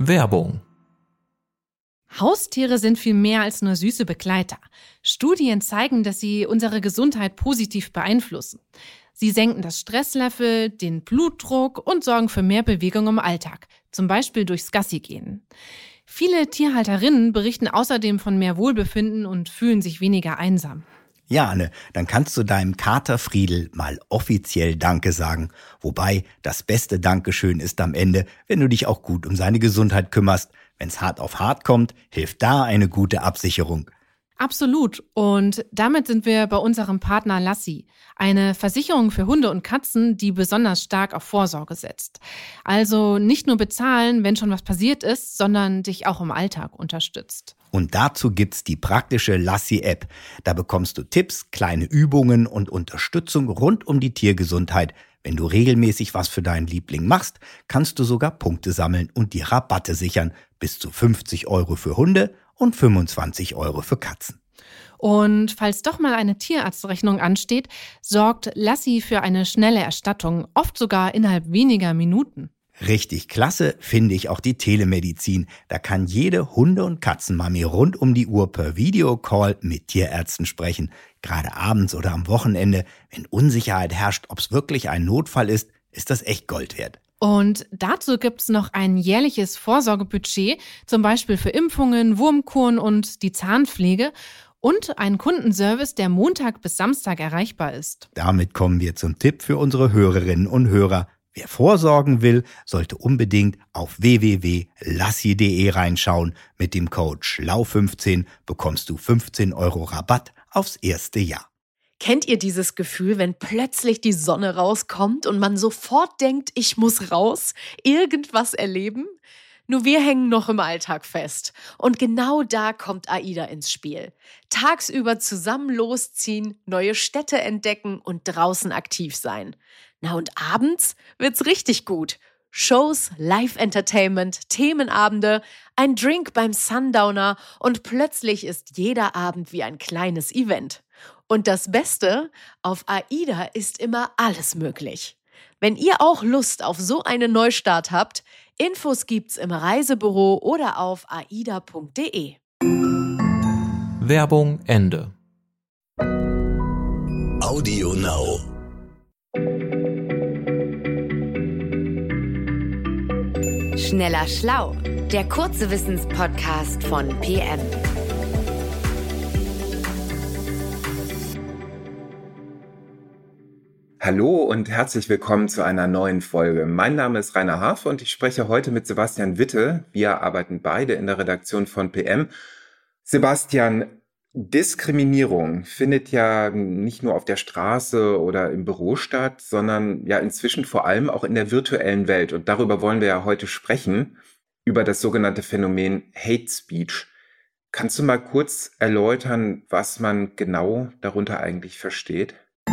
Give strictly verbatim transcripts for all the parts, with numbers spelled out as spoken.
Werbung. Haustiere sind viel mehr als nur süße Begleiter. Studien zeigen, dass sie unsere Gesundheit positiv beeinflussen. Sie senken das Stresslevel, den Blutdruck und sorgen für mehr Bewegung im Alltag, zum Beispiel durchs Gassigehen. Viele Tierhalterinnen berichten außerdem von mehr Wohlbefinden und fühlen sich weniger einsam. Ja, Anne, dann kannst du deinem Kater Friedel mal offiziell Danke sagen. Wobei, das beste Dankeschön ist am Ende, wenn du dich auch gut um seine Gesundheit kümmerst. Wenn's hart auf hart kommt, hilft da eine gute Absicherung. Absolut. Und damit sind wir bei unserem Partner Lassi, eine Versicherung für Hunde und Katzen, die besonders stark auf Vorsorge setzt. Also nicht nur bezahlen, wenn schon was passiert ist, sondern dich auch im Alltag unterstützt. Und dazu gibt's die praktische Lassi-App. Da bekommst du Tipps, kleine Übungen und Unterstützung rund um die Tiergesundheit. Wenn du regelmäßig was für deinen Liebling machst, kannst du sogar Punkte sammeln und die Rabatte sichern. Bis zu fünfzig Euro für Hunde und fünfundzwanzig Euro für Katzen. Und falls doch mal eine Tierarztrechnung ansteht, sorgt Lassi für eine schnelle Erstattung, oft sogar innerhalb weniger Minuten. Richtig klasse finde ich auch die Telemedizin. Da kann jede Hunde- und Katzenmami rund um die Uhr per Videocall mit Tierärzten sprechen. Gerade abends oder am Wochenende, wenn Unsicherheit herrscht, ob es wirklich ein Notfall ist, ist das echt Gold wert. Und dazu gibt's noch ein jährliches Vorsorgebudget, zum Beispiel für Impfungen, Wurmkuren und die Zahnpflege und einen Kundenservice, der Montag bis Samstag erreichbar ist. Damit kommen wir zum Tipp für unsere Hörerinnen und Hörer. Wer vorsorgen will, sollte unbedingt auf w w w punkt lassi punkt de reinschauen. Mit dem Code schlau fünfzehn bekommst du fünfzehn Euro Rabatt aufs erste Jahr. Kennt ihr dieses Gefühl, wenn plötzlich die Sonne rauskommt und man sofort denkt, ich muss raus, irgendwas erleben? Nur wir hängen noch im Alltag fest. Und genau da kommt AIDA ins Spiel. Tagsüber zusammen losziehen, neue Städte entdecken und draußen aktiv sein. Na und abends wird's richtig gut. Shows, Live-Entertainment, Themenabende, ein Drink beim Sundowner und plötzlich ist jeder Abend wie ein kleines Event. Und das Beste, auf AIDA ist immer alles möglich. Wenn ihr auch Lust auf so einen Neustart habt, Infos gibt's im Reisebüro oder auf aida punkt de. Werbung Ende. Audio Now. Schneller Schlau, der kurze Wissenspodcast von P M. Hallo und herzlich willkommen zu einer neuen Folge. Mein Name ist Rainer Harfe und ich spreche heute mit Sebastian Witte. Wir arbeiten beide in der Redaktion von P M. Sebastian, Diskriminierung findet ja nicht nur auf der Straße oder im Büro statt, sondern ja inzwischen vor allem auch in der virtuellen Welt. Und darüber wollen wir ja heute sprechen, über das sogenannte Phänomen Hate Speech. Kannst du mal kurz erläutern, was man genau darunter eigentlich versteht?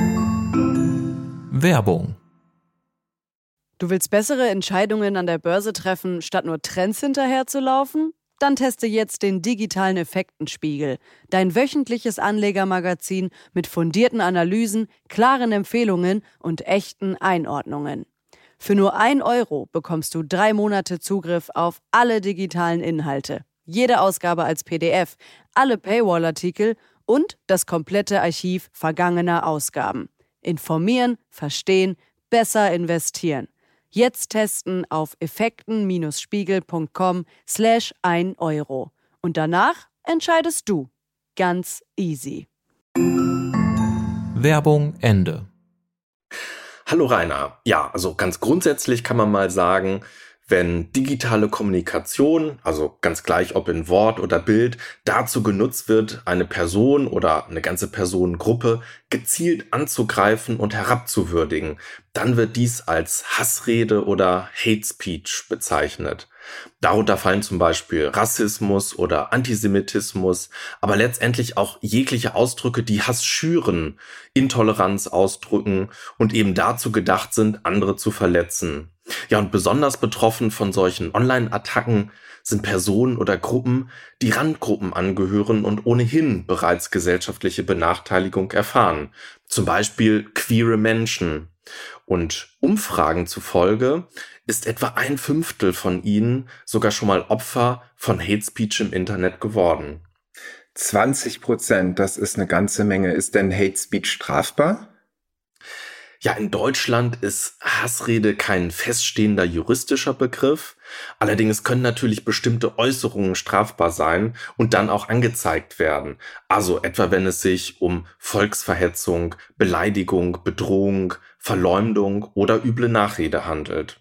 Werbung. Du willst bessere Entscheidungen an der Börse treffen, statt nur Trends hinterherzulaufen? Dann teste jetzt den digitalen Effektenspiegel, dein wöchentliches Anlegermagazin mit fundierten Analysen, klaren Empfehlungen und echten Einordnungen. Für nur ein Euro bekommst du drei Monate Zugriff auf alle digitalen Inhalte, jede Ausgabe als P D F, alle Paywall-Artikel und das komplette Archiv vergangener Ausgaben. Informieren, verstehen, besser investieren. Jetzt testen auf effekten-spiegel.com slash ein Euro. Und danach entscheidest du. Ganz easy. Werbung Ende. Hallo Rainer. Ja, also ganz grundsätzlich kann man mal sagen, wenn digitale Kommunikation, also ganz gleich ob in Wort oder Bild, dazu genutzt wird, eine Person oder eine ganze Personengruppe gezielt anzugreifen und herabzuwürdigen, dann wird dies als Hassrede oder Hate Speech bezeichnet. Darunter fallen zum Beispiel Rassismus oder Antisemitismus, aber letztendlich auch jegliche Ausdrücke, die Hass schüren, Intoleranz ausdrücken und eben dazu gedacht sind, andere zu verletzen. Ja, und besonders betroffen von solchen Online-Attacken sind Personen oder Gruppen, die Randgruppen angehören und ohnehin bereits gesellschaftliche Benachteiligung erfahren. Zum Beispiel queere Menschen. Und Umfragen zufolge ist etwa ein Fünftel von ihnen sogar schon mal Opfer von Hate Speech im Internet geworden. zwanzig Prozent, das ist eine ganze Menge. Ist denn Hate Speech strafbar? Ja, in Deutschland ist Hassrede kein feststehender juristischer Begriff. Allerdings können natürlich bestimmte Äußerungen strafbar sein und dann auch angezeigt werden. Also etwa, wenn es sich um Volksverhetzung, Beleidigung, Bedrohung, Verleumdung oder üble Nachrede handelt.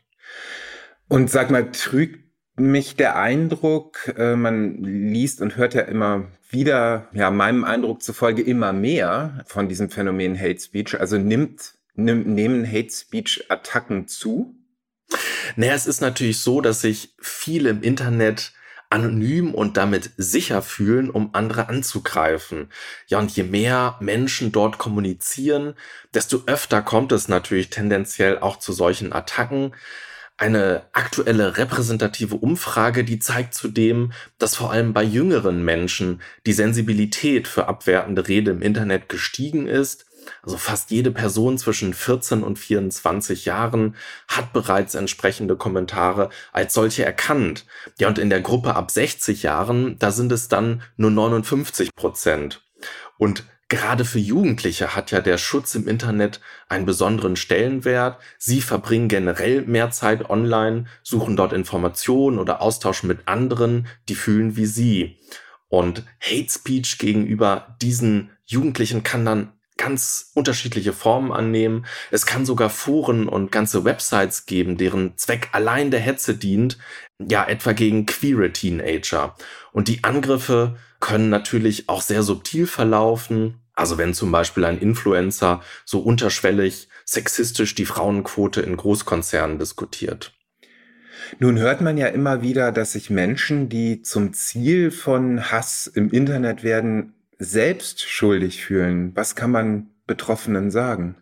Und sag mal, trügt mich der Eindruck, äh, man liest und hört ja immer wieder, ja, meinem Eindruck zufolge immer mehr von diesem Phänomen Hate Speech. Also nimmt Nehmen Hate-Speech-Attacken zu? Naja, es ist natürlich so, dass sich viele im Internet anonym und damit sicher fühlen, um andere anzugreifen. Ja, und je mehr Menschen dort kommunizieren, desto öfter kommt es natürlich tendenziell auch zu solchen Attacken. Eine aktuelle repräsentative Umfrage, die zeigt zudem, dass vor allem bei jüngeren Menschen die Sensibilität für abwertende Rede im Internet gestiegen ist. Also fast jede Person zwischen vierzehn und vierundzwanzig Jahren hat bereits entsprechende Kommentare als solche erkannt. Ja, und in der Gruppe ab sechzig Jahren, da sind es dann nur neunundfünfzig Prozent. Und gerade für Jugendliche hat ja der Schutz im Internet einen besonderen Stellenwert. Sie verbringen generell mehr Zeit online, suchen dort Informationen oder Austausch mit anderen, die fühlen wie sie. Und Hate Speech gegenüber diesen Jugendlichen kann dann ganz unterschiedliche Formen annehmen. Es kann sogar Foren und ganze Websites geben, deren Zweck allein der Hetze dient, ja etwa gegen queere Teenager. Und die Angriffe können natürlich auch sehr subtil verlaufen. Also wenn zum Beispiel ein Influencer so unterschwellig sexistisch die Frauenquote in Großkonzernen diskutiert. Nun hört man ja immer wieder, dass sich Menschen, die zum Ziel von Hass im Internet werden, selbst schuldig fühlen. Was kann man Betroffenen sagen?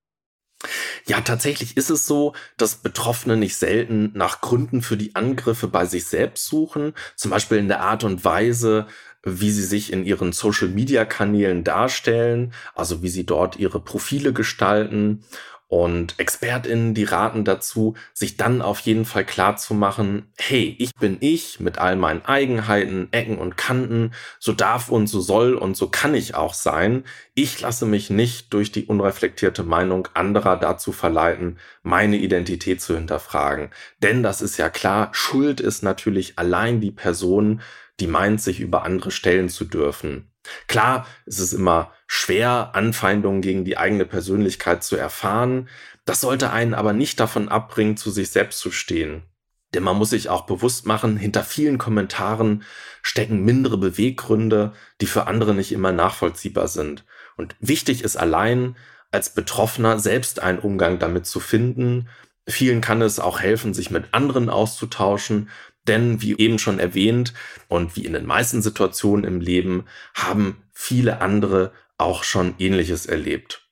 Ja, tatsächlich ist es so, dass Betroffene nicht selten nach Gründen für die Angriffe bei sich selbst suchen, zum Beispiel in der Art und Weise, wie sie sich in ihren Social-Media-Kanälen darstellen, also wie sie dort ihre Profile gestalten. Und ExpertInnen, die raten dazu, sich dann auf jeden Fall klar zu machen, hey, ich bin ich mit all meinen Eigenheiten, Ecken und Kanten, so darf und so soll und so kann ich auch sein. Ich lasse mich nicht durch die unreflektierte Meinung anderer dazu verleiten, meine Identität zu hinterfragen. Denn das ist ja klar, Schuld ist natürlich allein die Person, die meint, sich über andere stellen zu dürfen. Klar, es ist immer schwer, Anfeindungen gegen die eigene Persönlichkeit zu erfahren. Das sollte einen aber nicht davon abbringen, zu sich selbst zu stehen. Denn man muss sich auch bewusst machen, hinter vielen Kommentaren stecken mindere Beweggründe, die für andere nicht immer nachvollziehbar sind. Und wichtig ist allein, als Betroffener selbst einen Umgang damit zu finden. Vielen kann es auch helfen, sich mit anderen auszutauschen. Denn wie eben schon erwähnt und wie in den meisten Situationen im Leben haben viele andere auch schon Ähnliches erlebt.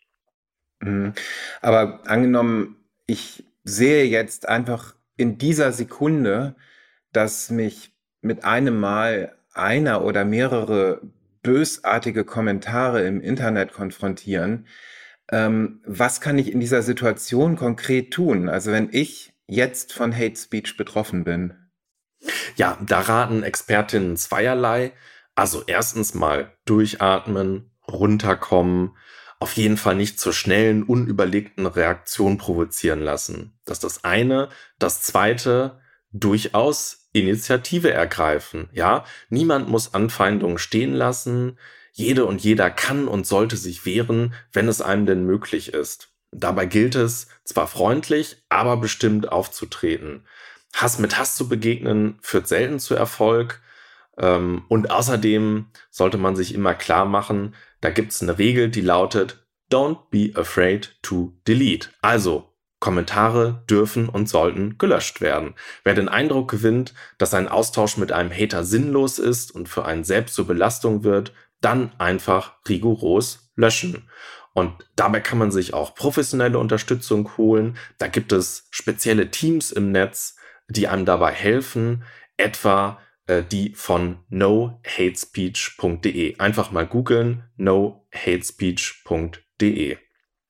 Aber angenommen, ich sehe jetzt einfach in dieser Sekunde, dass mich mit einem Mal einer oder mehrere bösartige Kommentare im Internet konfrontieren. Ähm, was kann ich in dieser Situation konkret tun? Also wenn ich jetzt von Hate Speech betroffen bin. Ja, da raten Expertinnen zweierlei. Also erstens mal durchatmen, runterkommen, auf jeden Fall nicht zur schnellen, unüberlegten Reaktion provozieren lassen. Das ist das eine. Das zweite, durchaus Initiative ergreifen. Ja, niemand muss Anfeindungen stehen lassen. Jede und jeder kann und sollte sich wehren, wenn es einem denn möglich ist. Dabei gilt es, zwar freundlich, aber bestimmt aufzutreten. Hass mit Hass zu begegnen, führt selten zu Erfolg. Und außerdem sollte man sich immer klar machen, da gibt es eine Regel, die lautet, don't be afraid to delete. Also, Kommentare dürfen und sollten gelöscht werden. Wer den Eindruck gewinnt, dass ein Austausch mit einem Hater sinnlos ist und für einen selbst zur Belastung wird, dann einfach rigoros löschen. Und dabei kann man sich auch professionelle Unterstützung holen. Da gibt es spezielle Teams im Netz, die einem dabei helfen, etwa äh, die von no hate speech punkt de. Einfach mal googeln, no hate speech punkt de.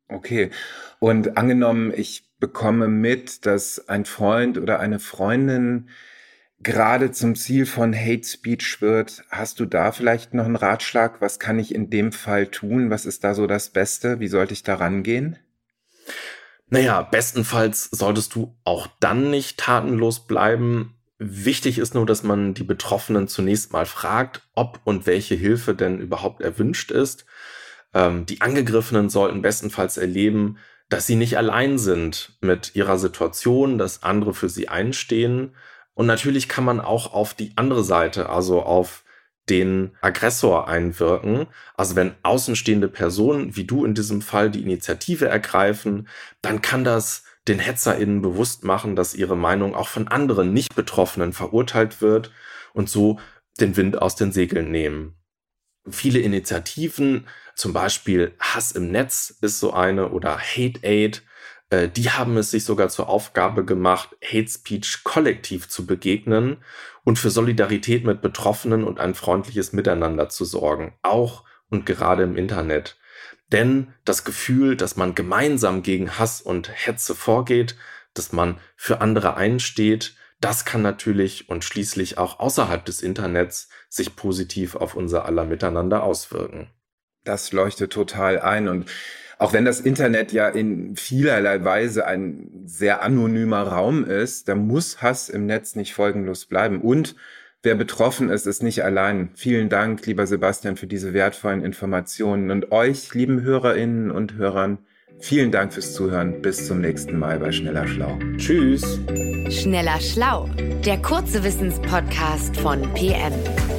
Okay. Und angenommen, ich bekomme mit, dass ein Freund oder eine Freundin gerade zum Ziel von Hate Speech wird. Hast du da vielleicht noch einen Ratschlag? Was kann ich in dem Fall tun? Was ist da so das Beste? Wie sollte ich da rangehen? Naja, bestenfalls solltest du auch dann nicht tatenlos bleiben. Wichtig ist nur, dass man die Betroffenen zunächst mal fragt, ob und welche Hilfe denn überhaupt erwünscht ist. Ähm, die Angegriffenen sollten bestenfalls erleben, dass sie nicht allein sind mit ihrer Situation, dass andere für sie einstehen. Und natürlich kann man auch auf die andere Seite, also auf den Aggressor einwirken. Also wenn außenstehende Personen, wie du in diesem Fall, die Initiative ergreifen, dann kann das den HetzerInnen bewusst machen, dass ihre Meinung auch von anderen Nicht-Betroffenen verurteilt wird und so den Wind aus den Segeln nehmen. Viele Initiativen, zum Beispiel Hass im Netz ist so eine oder Hate Aid, die haben es sich sogar zur Aufgabe gemacht, Hate Speech kollektiv zu begegnen und für Solidarität mit Betroffenen und ein freundliches Miteinander zu sorgen, auch und gerade im Internet. Denn das Gefühl, dass man gemeinsam gegen Hass und Hetze vorgeht, dass man für andere einsteht, das kann natürlich und schließlich auch außerhalb des Internets sich positiv auf unser aller Miteinander auswirken. Das leuchtet total ein und auch wenn das Internet ja in vielerlei Weise ein sehr anonymer Raum ist, da muss Hass im Netz nicht folgenlos bleiben. Und wer betroffen ist, ist nicht allein. Vielen Dank, lieber Sebastian, für diese wertvollen Informationen. Und euch, lieben HörerInnen und Hörern, vielen Dank fürs Zuhören. Bis zum nächsten Mal bei Schneller Schlau. Tschüss. Schneller Schlau, der kurze Wissenspodcast von P M.